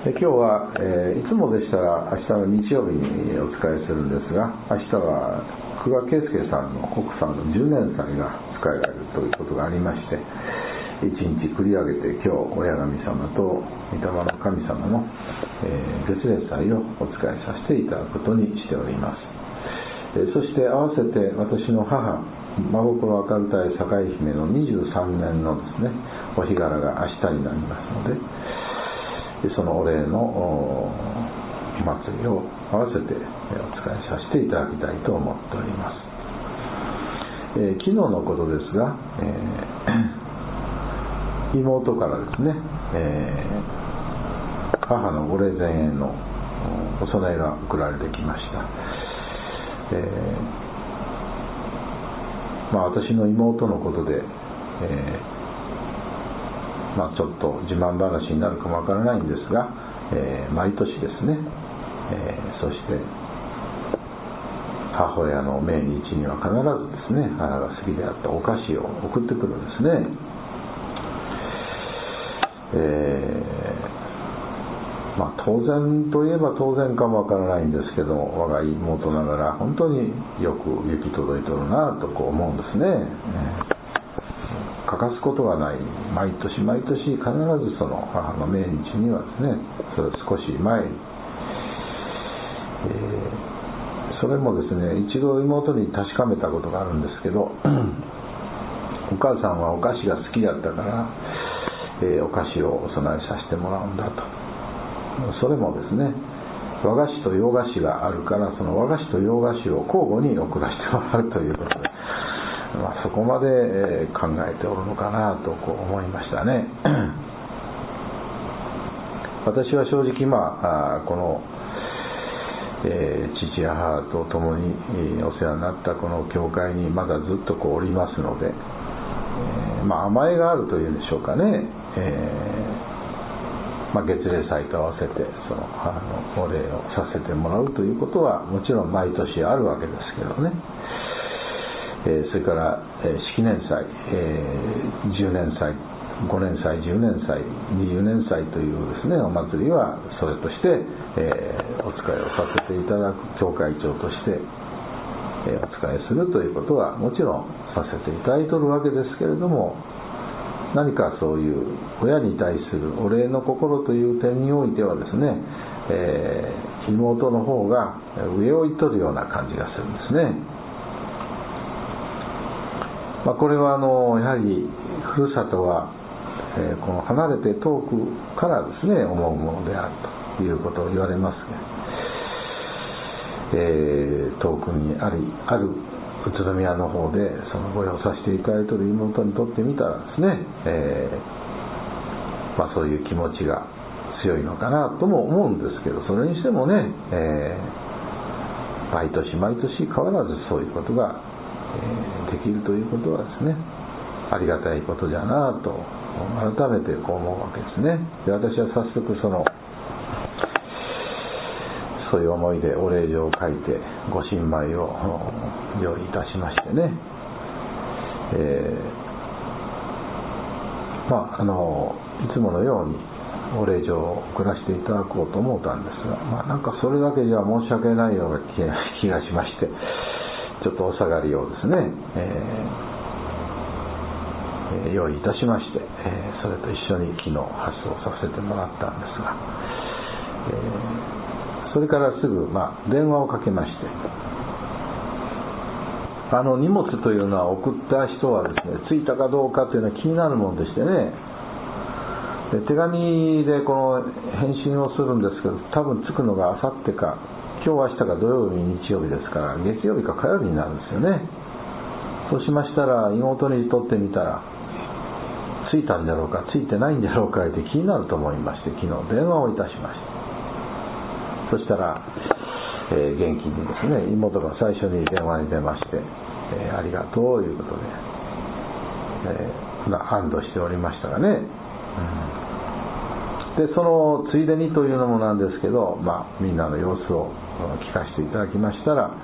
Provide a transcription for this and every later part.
今日は、いつもでしたら明日の日曜日にお伝えするんですが、明日は久我圭介さんの奥さんの10年祭が使えられるということがありまして、一日繰り上げて今日親神様と御霊の神様の、月例祭をお使いさせていただくことにしております。そして合わせて私の母真心明るたい堺姫の23年のですねお日柄が明日になりますので、そのお礼のお祭りを合わせてお使いさせていただきたいと思っております。昨日のことですが、妹からですね、母のご霊前へのお供えが送られてきました。私の妹のことで、ちょっと自慢話になるかもわからないんですが、毎年ですね、そして母親の命日には必ずですね、母が好きであったお菓子を送ってくるんですね。当然といえば当然かもわからないんですけど、我が妹ながら本当によく行き届いてるなと思うんですね。欠かすことがない、毎年毎年必ずその母の命日にはですね、それ少し前に、それもですね、一度妹に確かめたことがあるんですけど、お母さんはお菓子が好きだったから、お菓子をお供えさせてもらうんだと。それもですね、和菓子と洋菓子があるから、その和菓子と洋菓子を交互に送らせてもらうということで、そこまで考えておるのかなと思いましたね。私は正直この、父や母と共にお世話になったこの教会にまだずっとおりますので、甘えがあるというんでしょうかね。月例祭と合わせてその母のお礼をさせてもらうということはもちろん毎年あるわけですけどね。それから式年祭、10年祭、5年祭、10年祭、20年祭というですねお祭りはそれとして、お使いをさせていただく教会長として、お使いするということはもちろんさせていただいておるわけですけれども、何かそういう親に対するお礼の心という点においてはですね、妹の方が上を行っとるような感じがするんですね。これはやはりふるさとは、この離れて遠くからですね思うものであるということを言われますが、遠くにある宇都宮の方でそのご用させていただいている妹にとってみたらですね、そういう気持ちが強いのかなとも思うんですけど、それにしてもね、毎年毎年変わらずそういうことが、できるということはですね、ありがたいことじゃなと改めて思うわけですね。で、私は早速そういう思いでお礼状を書いてご神米を用意いたしましてね、いつものようにお礼状を送らせていただこうと思ったんですが、なんかそれだけじゃ申し訳ないような気がしまして、ちょっとお下がりをですね、用意いたしまして、それと一緒に昨日発送させてもらったんですが、それからすぐ、電話をかけまして、荷物というのは送った人はですね、着いたかどうかというのは気になるもんでしてね、で手紙でこの返信をするんですけど、多分着くのがあさってか、今日明日か土曜日日曜日ですから月曜日か火曜日になるんですよね。そうしましたら妹にとってみたら、着いたんだろうか着いてないんだろうかって気になると思いまして、昨日電話をいたしました。そしたら、元気にですね、妹が最初に電話に出まして、ありがとうということで、安堵しておりましたがね、でそのついでにというのもなんですけど、みんなの様子を聞かせていただきましたら、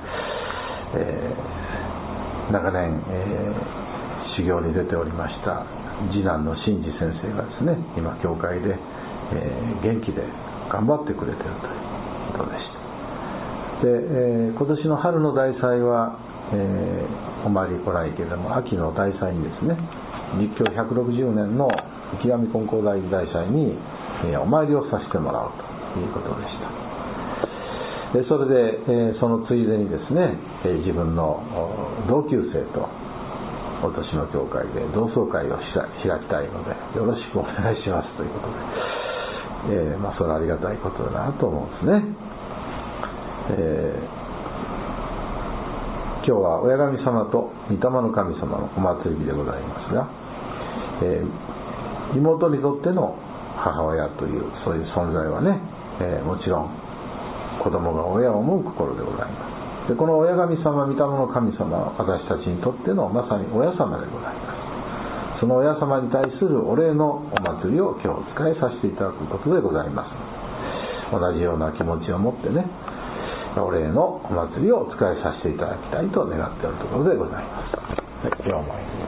長年、修行に出ておりました次男の真治先生がですね、今教会で、元気で頑張ってくれているということでした。で、今年の春の大祭は、お参り来ないけれども、秋の大祭にですね、立教160年の池上金光大大祭に、お参りをさせてもらうということでした。でそれで、そのついでにですね、自分の同級生とお年の教会で同窓会を開きたいのでよろしくお願いしますということで、それはありがたいことだなと思うんですね。今日は親神様と御霊の神様のお祭り日でございますが、妹にとっての母親というそういう存在はね、もちろん子供が親を思う心でございます。でこの親神様、御霊の神様は私たちにとってのまさに親様でございます。その親様に対するお礼のお祭りを今日お使いさせていただくことでございます。同じような気持ちを持ってね、お礼のお祭りをお使いさせていただきたいと願っているところでございます。はい、今日も